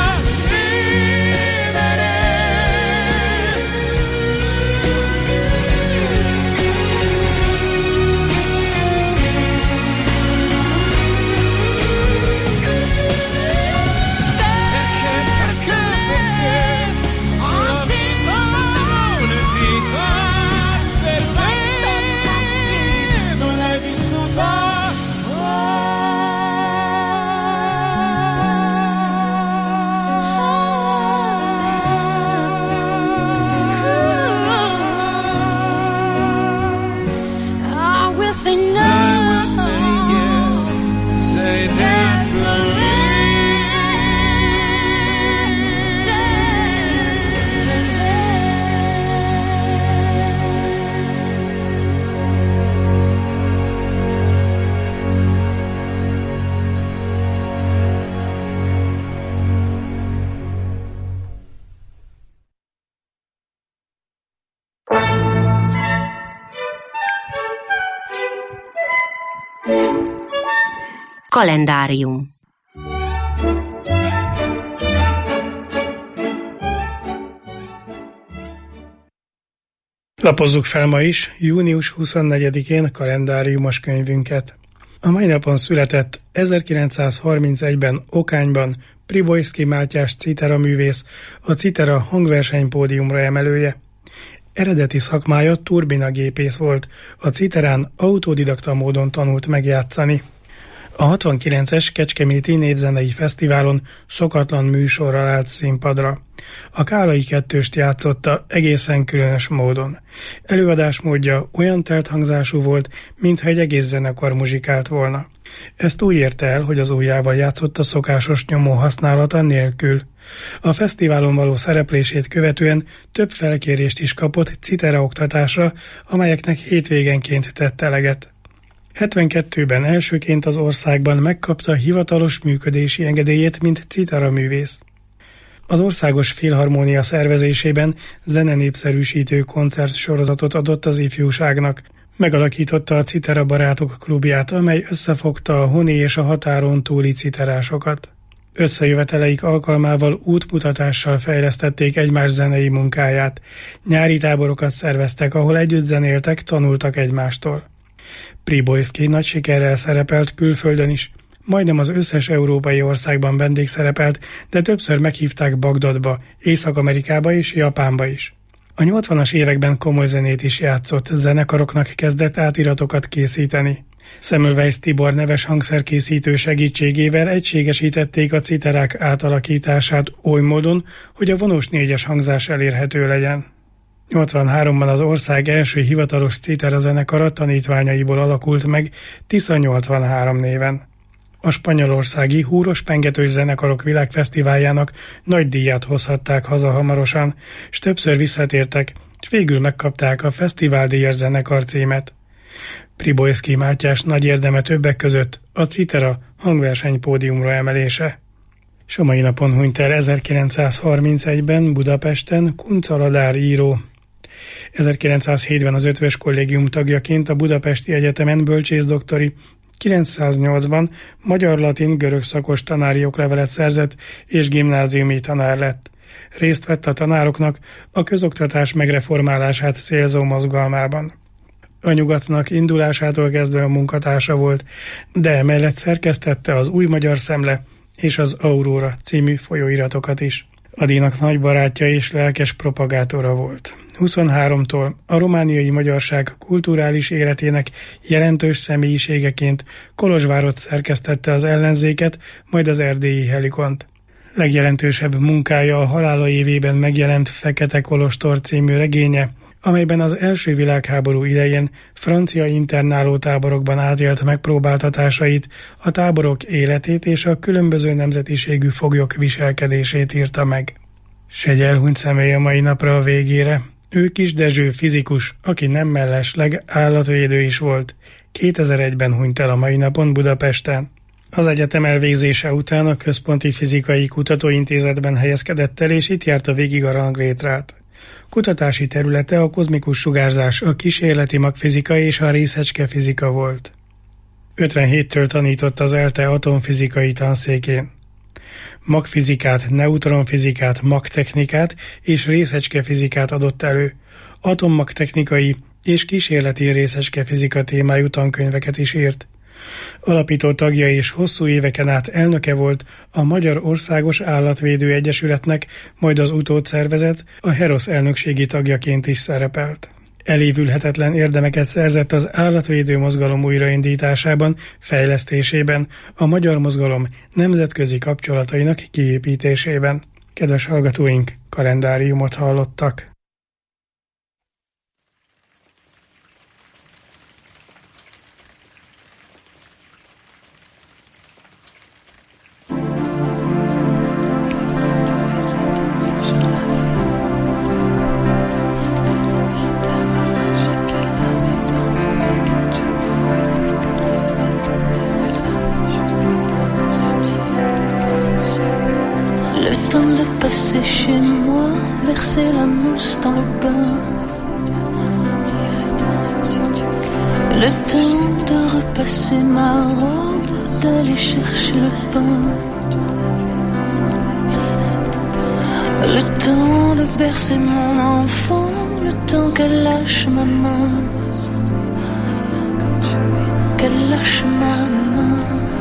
Kalendárium. Lapozzuk fel ma is, június 24-én kalendáriumos könyvünket. A mai napon született 1931-ben Okányban Pribojszky Mátyás citeraművész, a citera hangversenypódiumra emelője. Eredeti szakmája turbinagépész volt, a citerán autodidakta módon tanult megjátszani. A 69-es Kecskeméti Népzenei Fesztiválon szokatlan műsorral állt színpadra. A Kálai kettőst játszotta egészen különös módon. Előadásmódja olyan telthangzású volt, mintha egy egész zenekar muzsikált volna. Ezt úgy érte el, hogy az ujjával játszott a szokásos nyomó használata nélkül. A fesztiválon való szereplését követően több felkérést is kapott citera oktatásra, amelyeknek hétvégenként tett eleget. 72-ben elsőként az országban megkapta hivatalos működési engedélyét, mint citeraművész. Az Országos Filharmónia szervezésében zenenépszerűsítő koncertsorozatot adott az ifjúságnak. Megalakította a Citera Barátok klubját, amely összefogta a honi és a határon túli citerásokat. Összejöveteleik alkalmával útmutatással fejlesztették egymás zenei munkáját. Nyári táborokat szerveztek, ahol együtt zenéltek, tanultak egymástól. Pribojszky nagy sikerrel szerepelt külföldön is. Majdnem az összes európai országban vendégszerepelt, de többször meghívták Bagdadba, Észak-Amerikába és Japánba is. A 80-as években komoly zenét is játszott, zenekaroknak kezdett átiratokat készíteni. Semmelweis Tibor neves hangszerkészítő segítségével egységesítették a citerák átalakítását oly módon, hogy a vonós négyes hangzás elérhető legyen. 83-ban az ország első hivatalos citera zenekara tanítványaiból alakult meg, Tisza 83 néven. A spanyolországi húros pengetős zenekarok világfesztiváljának nagy díját hozhatták haza hamarosan, s többször visszatértek, és végül megkapták a fesztiváldíjas zenekar címet. Pribojszky Mátyás nagy érdeme többek között a citera hangverseny pódiumra emelése. S a mai napon hunyt el 1931-ben Budapesten Kunc Aladár író. 1907-ben az Ötvös Kollégium tagjaként a Budapesti Egyetemen bölcsészdoktori, 908-ban magyar-latin görög szakos tanári oklevelet szerzett és gimnáziumi tanár lett. Részt vett a tanároknak a közoktatás megreformálását célzó mozgalmában. A Nyugatnak indulásától kezdve a munkatársa volt, de emellett szerkesztette az Új Magyar Szemle és az Aurora című folyóiratokat is. Adinak nagy barátja és lelkes propagátora volt. 23-tól a romániai magyarság kulturális életének jelentős személyiségeként Kolozsvárott szerkesztette az Ellenzéket, majd az Erdélyi Helikont. Legjelentősebb munkája a halála évében megjelent Fekete Kolostor című regénye, amelyben az első világháború idején francia internáló táborokban átélt megpróbáltatásait, a táborok életét és a különböző nemzetiségű foglyok viselkedését írta meg. S egy elhunyt személy a mai napra a végére. Ő Kis Dezső fizikus, aki nem mellesleg állatvédő is volt. 2001-ben hunyt el a mai napon Budapesten. Az egyetem elvégzése után a Központi Fizikai Kutatóintézetben helyezkedett el, és itt járta végig a ranglétrát. Kutatási területe a kozmikus sugárzás, a kísérleti magfizika és a részecskefizika volt. 57-től tanított az ELTE atomfizikai tanszékén. Magfizikát, neutronfizikát, magtechnikát és részecskefizikát adott elő. Atommagtechnikai és kísérleti részecskefizika témájú tankönyveket is írt. Alapító tagja és hosszú éveken át elnöke volt a Magyar Országos Állatvédő Egyesületnek, majd az utódszervezet, a HEROS elnökségi tagjaként is szerepelt. Elévülhetetlen érdemeket szerzett az állatvédő mozgalom újraindításában, fejlesztésében, a magyar mozgalom nemzetközi kapcsolatainak kiépítésében. Kedves hallgatóink, kalendáriumot hallottak. Passer chez moi, verser la mousse dans le bain. Le temps de repasser ma robe, d'aller chercher le pain. Le temps de bercer mon enfant, le temps qu'elle lâche ma main. Qu'elle lâche ma main.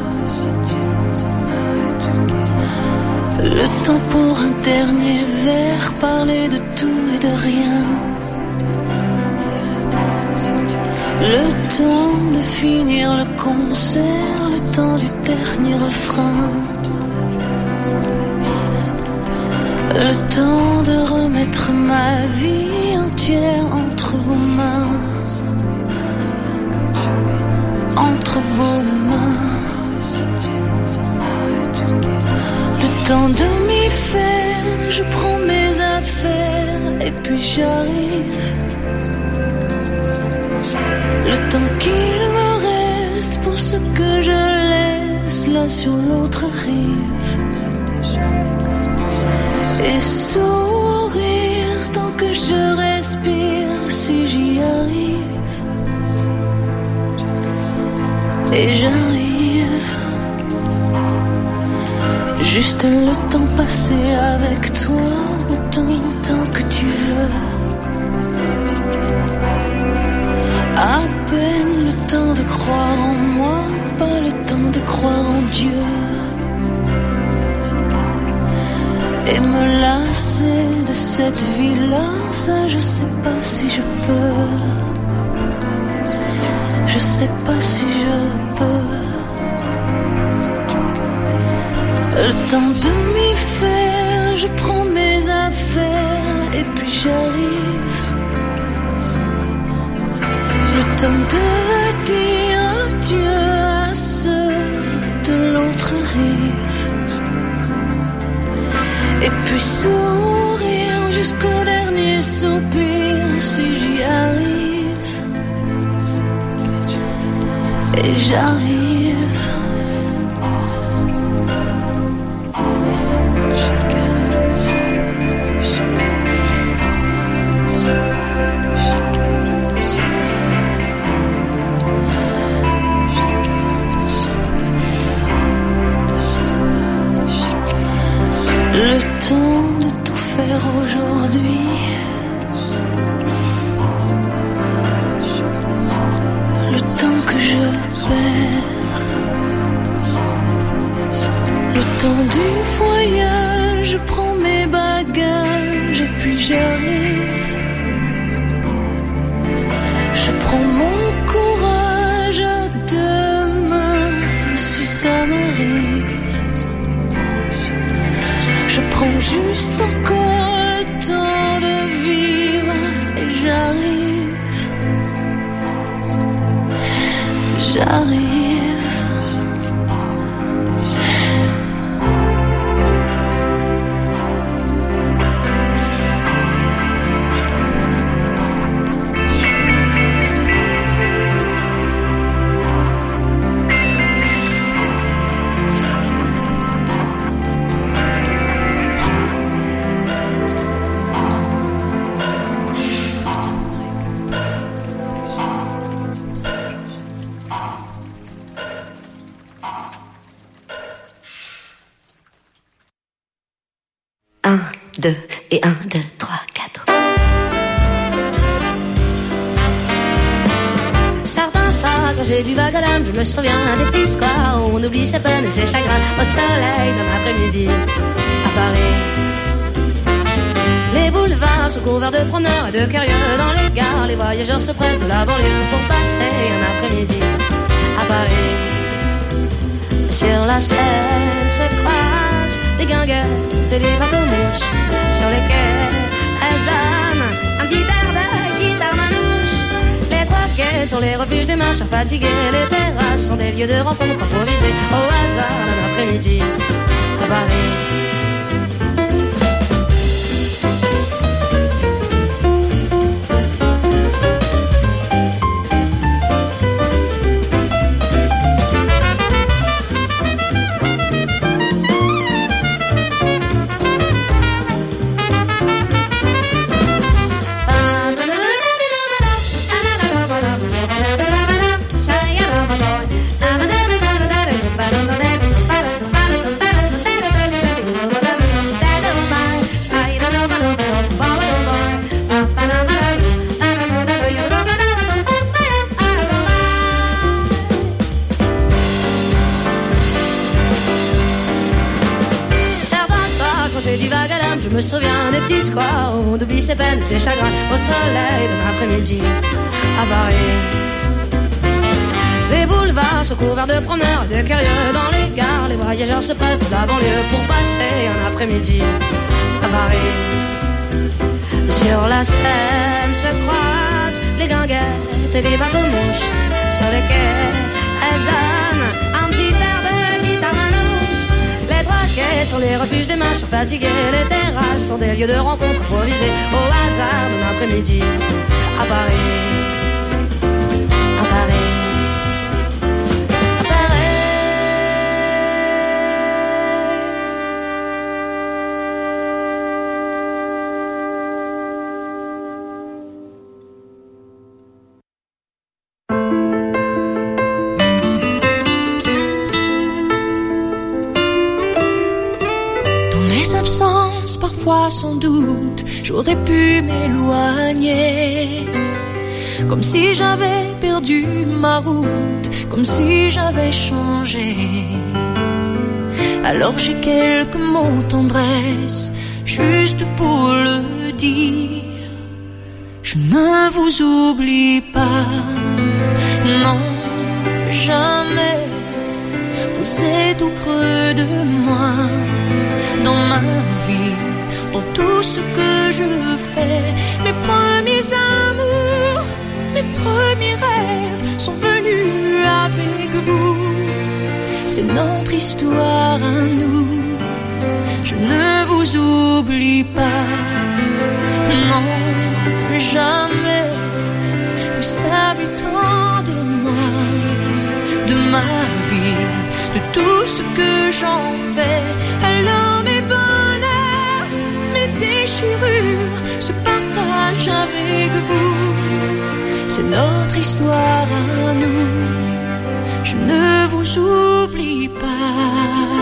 Le temps pour un dernier verre, parler de tout et de rien. Le temps de finir le concert, le temps du dernier refrain. Le temps de remettre ma vie entière entre vos mains. Entre vos mains. Temps de m'y faire, je prends mes affaires et puis j'arrive. Le temps qu'il me reste pour ce que je laisse là sur l'autre rive. et sourire tant que je respire si j'y arrive. Et j'arrive. Juste le temps passé avec toi, autant que tu veux. À peine le temps de croire en moi, pas le temps de croire en Dieu. Et me lasser de cette vie-là, ça je sais pas si je peux. Je sais pas si je peux. Le temps de m'y faire, je prends mes affaires et puis j'arrive. Le temps de dire adieu à ceux de l'autre rive. Et puis sourire jusqu'au dernier soupir si j'y arrive. Et j'arrive. Le temps de tout faire aujourd'hui. Le temps que je perds. Le temps du voyage. Je prends mes bagages et puis j'arrive. Je prends mon courage à demain si ça m'arrive. Je prends juste encore le temps de vivre et j'arrive. J'arrive. Un, deux, et 1, 2, 3, 4. Certains soirs, quand j'ai du vague à l'âme, je me souviens des petits squares où on oublie ses peines et ses chagrins au soleil d'un après-midi à Paris. Les boulevards sont couverts de promeneurs et de curieux. Dans les gares, les voyageurs se pressent de la banlieue pour passer un après-midi à Paris. Sur la Seine se croisent les guinguettes et les bateaux-mouches. Sur les quais, elles âment un petit air de guitare manouche. Les trois quais sont les refuges des marcheurs fatigués. Les terrasses sont des lieux de rencontre improvisés au hasard d'un après-midi à Paris. Je me souviens des petits squares où on oublie ses peines et ses chagrins au soleil d'un après-midi à Paris. Les boulevards sont couverts de promeneurs et de curieux. Dans les gares, les voyageurs se pressent de la banlieue pour passer un après-midi à Paris. Sur la Seine se croisent les guinguettes et les bateaux-mouches. Sur les quais, elles âment un petit air de guitare manouche. Les trois quais sont les refuges des marcheurs fatigués. Les terrasses sont des lieux de rencontre improvisés au hasard d'un après-midi à Paris. À Paris. À fois sans doute j'aurais pu m'éloigner, comme si j'avais perdu ma route, comme si j'avais changé. Alors j'ai quelques mots tendresse, juste pour le dire. Je ne vous oublie pas, non, jamais. Vous êtes au creux de moi, dans ma vie, dans tout ce que je fais. Mes premiers amours, mes premiers rêves sont venus avec vous. C'est notre histoire à nous. Je ne vous oublie pas, non, jamais. Vous savez tant de moi, de ma vie, de tout ce que j'en fais. Alors mes bonheurs, mes déchirures se partagent avec vous. C'est notre histoire à nous. Je ne vous oublie pas.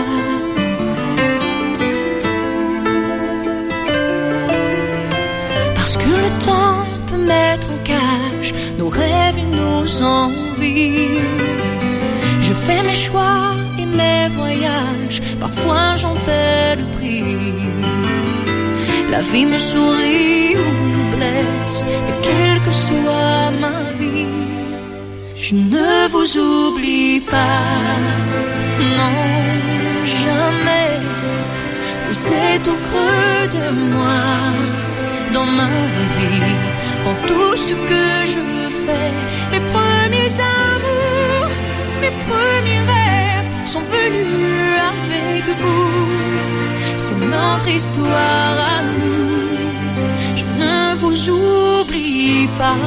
Parce que le temps peut mettre en cage nos rêves et nos envies. Je fais mes choix et mes voyages, parfois j'en paie le prix. La vie me sourit ou me blesse, et quelle que soit ma vie, je ne vous oublie pas, non, jamais. Vous êtes au creux de moi, dans ma vie, dans tout ce que je fais. Mes premiers amours, mes premiers rêves sont venus avec vous. C'est notre histoire à nous. Je ne vous oublie pas.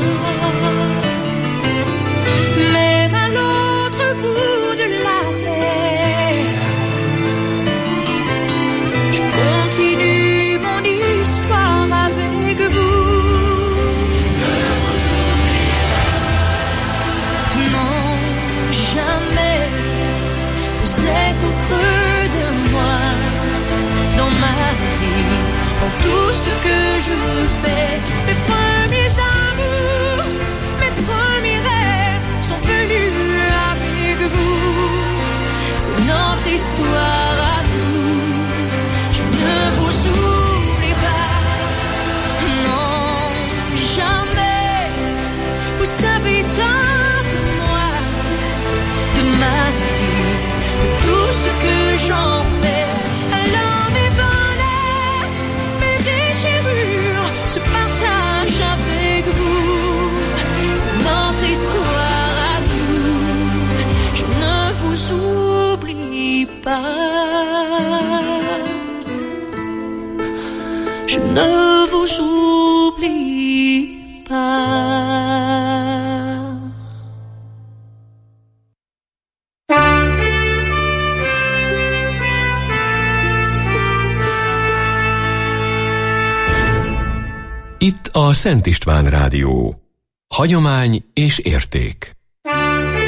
Même à l'autre bout de la terre, je continue mon histoire avec vous. Je ne vous oublie pas. Non, jamais. Vous êtes au creux de moi, dans ma vie, dans tout ce que je fais. Mes premiers amours, mes premiers rêves sont venus avec vous. C'est notre histoire à nous. Je ne vous oublie pas, non, jamais. Vous savez tant de moi, de ma vie, de tout ce que j'en fais. Alors mes bonheurs, mes déchirures se partagent avec vous. C'est notre histoire à nous. Je ne vous oublie pas. Je ne vous oublie pas. Itt a Szent István Rádió. Hagyomány és érték.